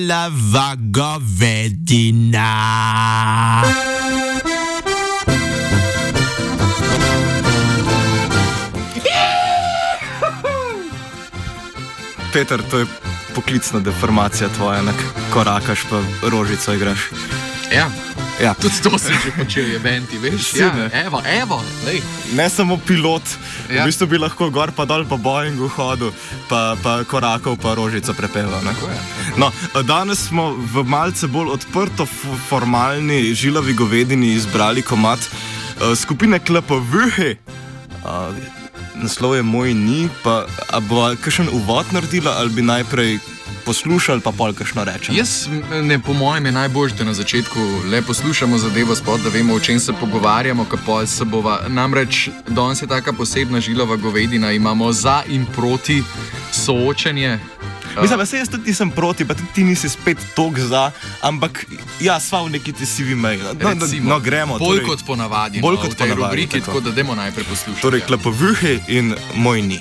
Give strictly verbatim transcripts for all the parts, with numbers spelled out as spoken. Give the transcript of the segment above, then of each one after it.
žilava govedina. Peter, to je poklicna deformacija tvoja, enak korakaš pa rožico igraš. Ja, ja. Tudi to si že počel, je benti, veš? Si, ja, ne? evo, evo, lej. Ne samo pilot, Ja. v bistvu bi lahko gor pa dol po Boeingu hodil, pa, pa korakov pa rožico prepeval. Ne? No, danes smo v malce bolj odprto f- formalni žilavi govedini izbrali komad uh, skupine K L P V H. Uh, naslov je Moj ni, pa a bo kakšen uvod naredila ali bi najprej poslušali, pa pol kakšno rečemo? Jaz, ne, po mojem, je najbolj, da na začetku le poslušamo zadevo spod, da vemo, o čem se pogovarjamo, kako se bova. Namreč danes je taka posebna žilava govedina, imamo za in proti soočenje. Mislim, da se jaz tudi nisem proti, pa tudi ti nisi spet tok za, ampak ja, sva v neki ti sivi meji. No, no, no, gremo. Bolj torej, kot ponavadi, bolj no, kot v tej ponavadi, rubriki, tako. tako da dajmo najprej poslušati. Torej, K L P V H in Moj ni.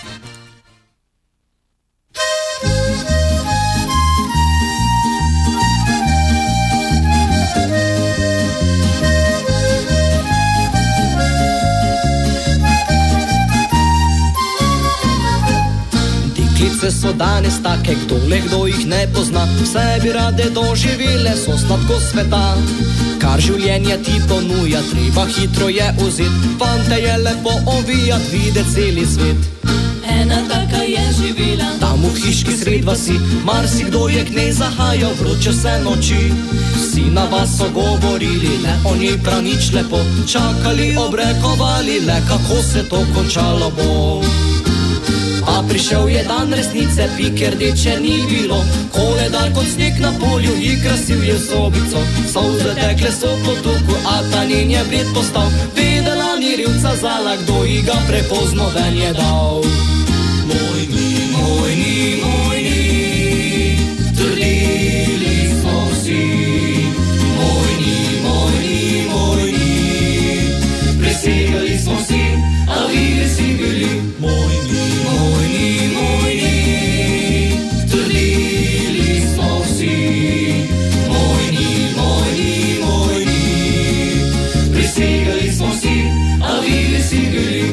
Deklice so danes take, kdo le kdo jih ne pozna, vse bi rade doživele, so sladko sveta. Kar življenje ti ponuja, treba hitro je vzet, fante je lepo ovijat, videti celi svet. Ena taka je živela, Tam v hiški sred vasi, marsikdo je k njej zahajal, vroče vse noči. Vsi na vas so govorili, le o njej prav nič lepo, čakali, obrekovali, le kako se to končalo bo. A prišel je dan resnice, pike rdeče ni bilo, koledar kot sneg na polju ji krasil je sobico. Solze tekle so po tuku, a ta njen je bled postal, vedela ni rivca zala, kdo ji ga prepozno ven je dal. Moj ni, moj ni, moj ni, trdili smo vsi. Moj ni, moj ni, moj ni, prisegali smo si, a vi si bili. Moj ni, moj ni, moj ni, trdili smo vsi. Moj ni, moj ni, moj ni, prisegali smo si, a vi si bili.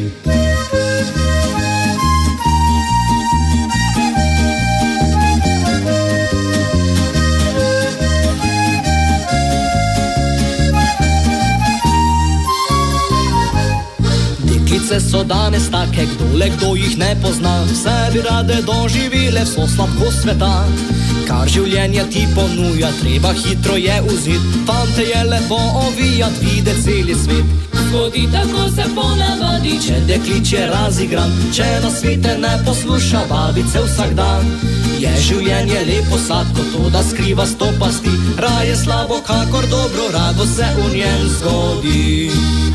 Deklice so danes take, kdo le kdo jih ne pozna, vse bi rade doživele, vso sladko sveta. Kar življenje ti ponuja, treba hitro je vzet, fante je lepo ovijat, videti celi svet. zgodi tako se ponavadi. Če deklič je razigran, če na svete ne posluša babice vsak dan, je življenje lepo sadko, to da skriva sto pasti, raje slabo kakor dobro, rado se v njem zgodi.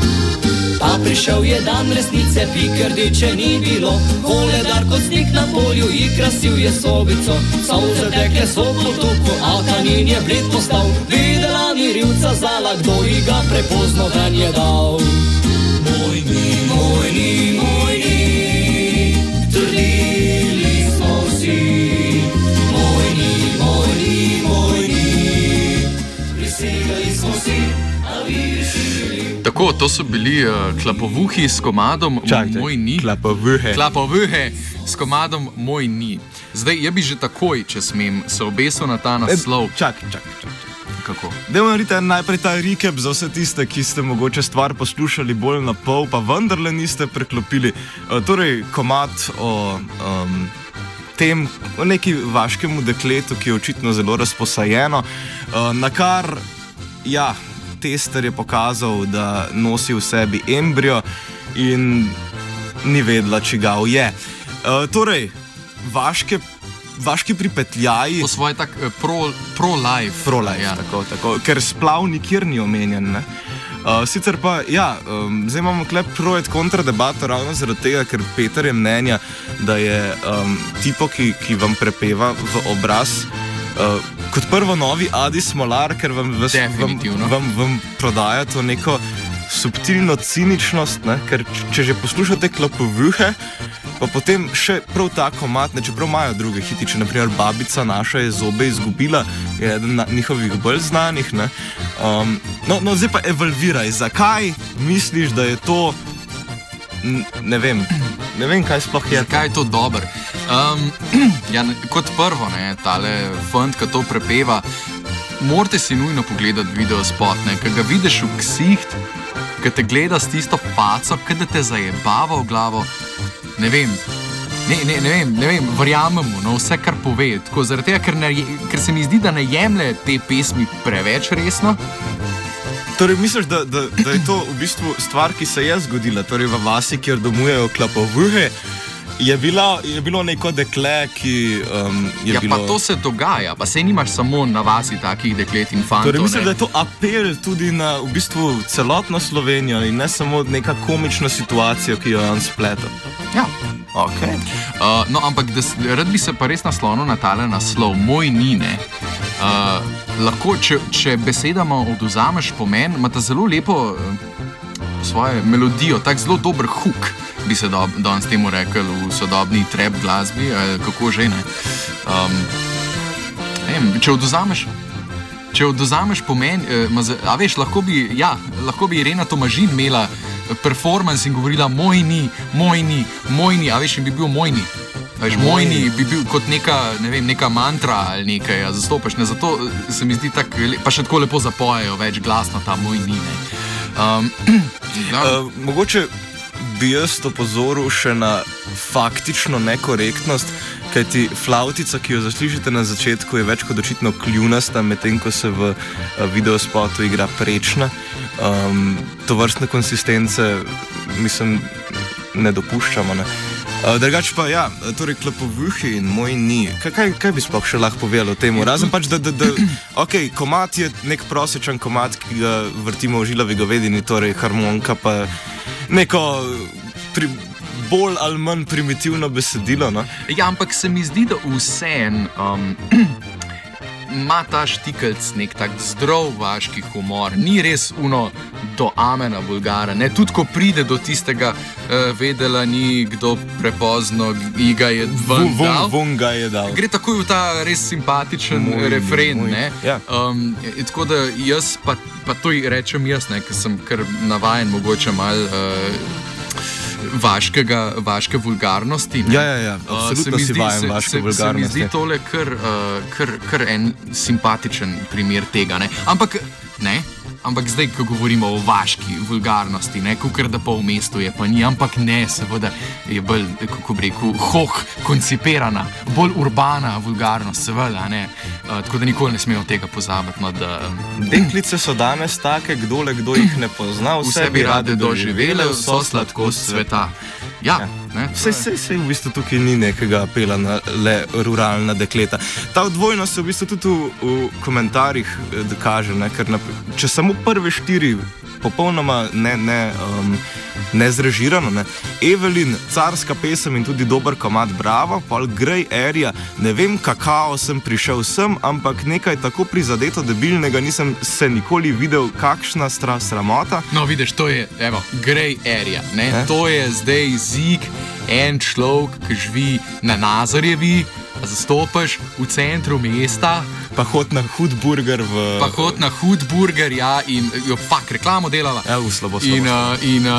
Pa prišel je dan resnice, pike rdeče ni bilo, koledar kot sneg na polju ji krasil je sobico. Solze tekle so po toku, a kanin je bled postal, videla ni rivca zala, kdo ji ga prepozno ven je dal. Moj ni, moj ni, moj ni, trdili smo vsi. Moj ni, moj ni, moj ni, prisegali smo si, a vi si bili. Tako, to so bili uh, Klapovuhi s komadom Čak, Moj ni. Klapovuhe. Klapovuhe s komadom Moj ni. Zdaj, jaz bi že takoj, če smem, se obesil na ta naslov. Čak, čak, čak. Kako? Dajmo narediti najprej ta recap za vse tiste, ki ste mogoče stvar poslušali bolj na pol, pa vendarle niste preklopili. Uh, torej, komad o um, tem, o neki vaškemu dekletu, ki je očitno zelo razposajeno, uh, na kar, ja, tester je pokazal, da nosi v sebi embrio in ni vedela, čigav je. Uh, torej, vaške Vaški pripetljaji. Po svoje tak uh, pro, pro-life. Pro-life, ja. tako, tako, ker splav nikjer ni omenjen. Ne? Uh, sicer pa, ja, um, zdaj imamo klep pro et kontra debato ravno zaradi tega, ker Peter je mnenja, da je um, tipo, ki, ki vam prepeva v obraz, uh, kot prvo novi Adi Smolar, ker vam, vas, vam, vam, vam prodaja to neko subtilno ciničnost, ne? Ker če že poslušate Klapovuhe, Pa potem še prav ta komat, ne, čeprav imajo druge hitiče, naprimer Babica naša je zobe izgubila, je eden na, njihovih bolj znanih. Ne, um, no, no, zdaj pa evolviraj, zakaj misliš, da je to, n, ne vem, ne vem, kaj sploh je. Zakaj je to dobro? Um, ja, kot prvo, ne, tale fant, ki to prepeva, morate si nujno pogledati video spot, ki ga vidiš v ksiht, ki te gleda s tisto faco, ki da te zajebava v glavo. Ne vem, ne, ne, ne vem, ne vem, verjamem mu, no, vse, kar pove. Tako, zaradi tega, ker, ne, ker se mi zdi, da ne jemlje te pesmi preveč resno. Torej, misliš, da, da, da je to v bistvu stvar, ki se je zgodila, torej v vasi, kjer domujejo klapovuhe, je, bila, je bilo neko dekle, ki um, je ja, bilo... Ja, pa to se dogaja, pa se nimaš samo na vasi takih deklet in fantov. Torej, mislim, ne? da je to apel tudi na v bistvu celotno Slovenijo in ne samo neka komična situacija, ki jo je on spletel. Ja. Okay. Uh, no, ampak da, rad bi se pa res naslonil na tale naslov, moj ni, ne. Uh, lahko, če, če besedama odvzameš pomen, ima ta zelo lepo uh, svojo melodijo, tak zelo dober hook, bi se do, danes temu rekel v sodobni trap glasbi, uh, kako že ne. Um, ne vem, če odvzameš, če odvzameš pomen, uh, a veš, lahko bi, ja, lahko bi Irena Tomažin imela performance in govorila moj ni, moj ni, moj ni, a veš, in bi bil moj ni. Veš, moj ni bi bil kot neka, ne vem, neka mantra ali nekaj, a zastopaš, ne, zato se mi zdi tako, pa še tako lepo zapojejo, več glasno ta moj ni, ne. Um, ja. uh, mogoče bi jaz opozoril še na faktično nekorektnost, kajti flavtica, ki jo zaslišite na začetku, je več kot očitno kljunasta, medtem ko se v uh, videospotu igra prečna. Um, to vrstne konsistence, mislim, ne dopuščamo. Ne? Uh, drugače pa, ja, torej klapovuhi in moj ni. Kaj, kaj, kaj bi sploh še lahko povedal o tem? Razen pač, da, da, da ok, komad je nek prosečen komad, ki ga vrtimo v žilavi govedini, torej harmonika pa neko pri, bolj ali manj primitivno besedilo, no? Ja, ampak se mi zdi, da vseen um, ima ta štikelc nek tak zdrav vaški humor, ni res uno do amena vulgara, ne, tudi ko pride do tistega uh, vedela ni kdo prepozno i ga je ven dal, vun ga je dal. Gre takoj v ta res simpatičen moj, refren, moj. ne. Ja. Um, tako da jaz pa, pa to rečem jaz, ne, ker sem kar navajen mogoče mal uh, Vaškega, vaške vulgarnosti. Ne? Ja, ja, ja, absolutno uh, si vajen vaške vulgarnosti. Se mi zdi tole kar, uh, kar, kar en simpatičen primer tega. Ne? Ampak, ne, ampak zdaj, ko govorimo o vaški vulgarnosti, ne, kukor da pa v mestu je, pa ni, ampak ne, seveda je bolj, kako bi rekel, hoh, koncipirana, bolj urbana vulgarnost, seveda, ne. Uh, tako da nikoli ne smejo tega pozabiti. No, da, deklice so danes take, kdo le kdo jih ne pozna, vse bi rade doživele, vso sladkost sveta. Ja, ja. Ne, sej, sej, sej v bistvu tukaj ni nekega apela na le ruralna dekleta. Ta odvojnost se v bistvu tudi v, v komentarjih kaže, ne, ker na, če samo prve štiri popolnoma ne, ne, um, nezrežirano, ne. Evelyn, carska pesem in tudi dober komad, bravo, pol Grey Area, ne vem, kakao sem prišel sem, ampak nekaj tako prizadeto debilnega nisem se nikoli videl, kakšna stra sramota. No, vidiš, to je, evo, Grey Area, ne, ne? To je zdaj zik, en človek, ki živi na Nazarjevi, zastopaš v centru mesta, pa hod na Hudburger v... Pa hod na Hudburger, ja, in jo, fak, reklamo delala. Ja, v slabo, slabo. In, uh, in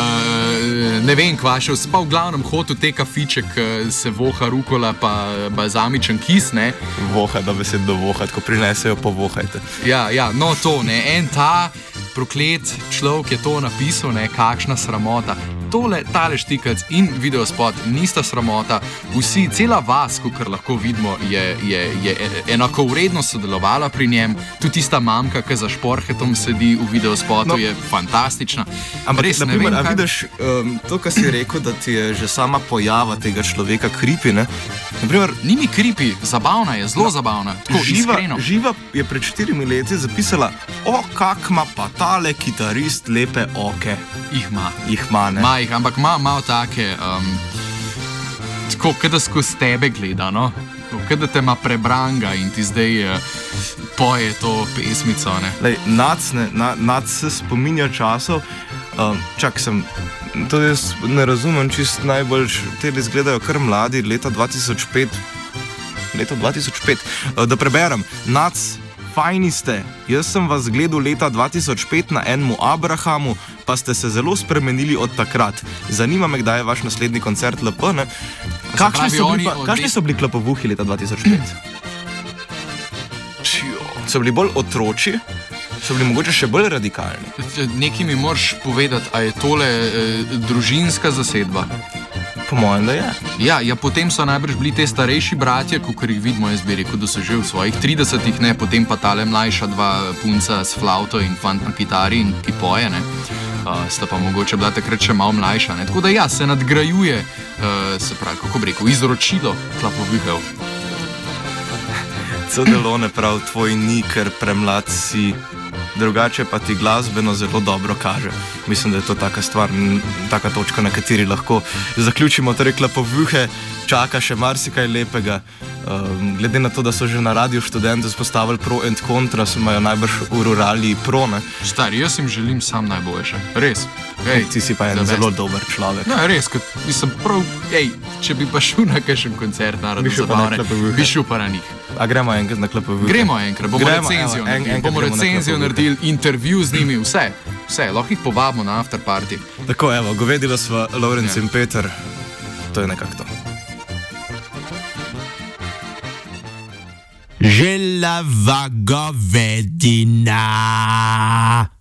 uh, ne vem, kva še, pa v glavnem hod v te kafiček, se voha rukola, pa balzamičen kis, ne. Voha, da besed do voha, ko prinesejo, povohajte. Ja, ja, no to, ne, en ta proklet človek je to napisal, ne, kakšna sramota. Tole, tale štikec in videospot nista sramota, vsi, cela vas, kakor lahko vidimo, je, je, je enako vredno sodelovala pri njem, tudi tista mamka, ki za šporhetom sedi v videospotu, no, je fantastična. Ampak res, na primer, vem, a kaj... vidiš, um, to, kar si rekel, da ti je že sama pojava tega človeka kripi, ne? Naprimer, ni mi kripi, zabavna je, zelo no, zabavna, tako živa, iskreno. Živa je pred štirimi leti zapisala, o, kak ma pa tale kitarist lepe oke. Jih ma. Jih ma, ne? Ma jih, ampak ima malo take, um, tako, kada skozi tebe gleda, no? Kada te ima prebranga in ti zdaj uh, poje to pesmico, ne? Lej, nac, ne, na, nac se spominja časov, Um, čak sem, to jaz ne razumem čist najbolj, te izgledajo kar mladi, leta dva tisoč pet. Leto dva tisoč pet. Uh, da preberem, nac, fajni ste, jaz sem vas gledal leta dva tisoč pet na enemu Abrahamu, pa ste se zelo spremenili od takrat. Zanima me, kdaj je vaš naslednji koncert L P, ne? Kakšni so, bili pa, kakšni so bili klapovuhi leta dva tisoč pet? So bili bolj otroči? So bili mogoče še bolj radikalni? Nekaj mi moraš povedati, a je tole eh, družinska zasedba? Po mojem, da je. Ja, ja, potem so najbrž bili te starejši bratje, kot jih vidimo, jaz bi rekel, da so že v svojih tridesetih, ne, potem pa tale mlajša dva punca s flauto in fant na kitari in ki poje, ne. Uh, sta pa mogoče bila takrat še malo mlajša, ne. Tako da ja, se nadgrajuje, uh, se pravi, kako bi rekel, izročilo klapovuhev. Cedelone prav, tvoj ni, ker premlad si. Drugače pa ti glasbeno zelo dobro kaže. Mislim, da je to taka stvar, taka točka, na kateri lahko zaključimo. Torej, klapovuhe čaka še marsikaj lepega. Um, glede na to, da so že na Radiu Študent vzpostavili pro and kontra, so imajo najbrž v rurali pro, ne? Stari, jaz jim želim sam najboljše. Res. Ej, ti si pa en zelo dober človek. No, res, kot mislim prav, ej, če bi pa šel na kakšen koncert Narodne zabavne, bi šel pa na njih. A gremo enkrat na klapovuhe? Gremo enkrat, bomo gremo, recenzijo evo, en, naredili, bomo recenzijo naredili, intervju z njimi, vse, vse, lahko jih povabimo na after party. Tako, evo, govedila sva Lovrenc ja. in Peter, to je nekako to. Želava govedina.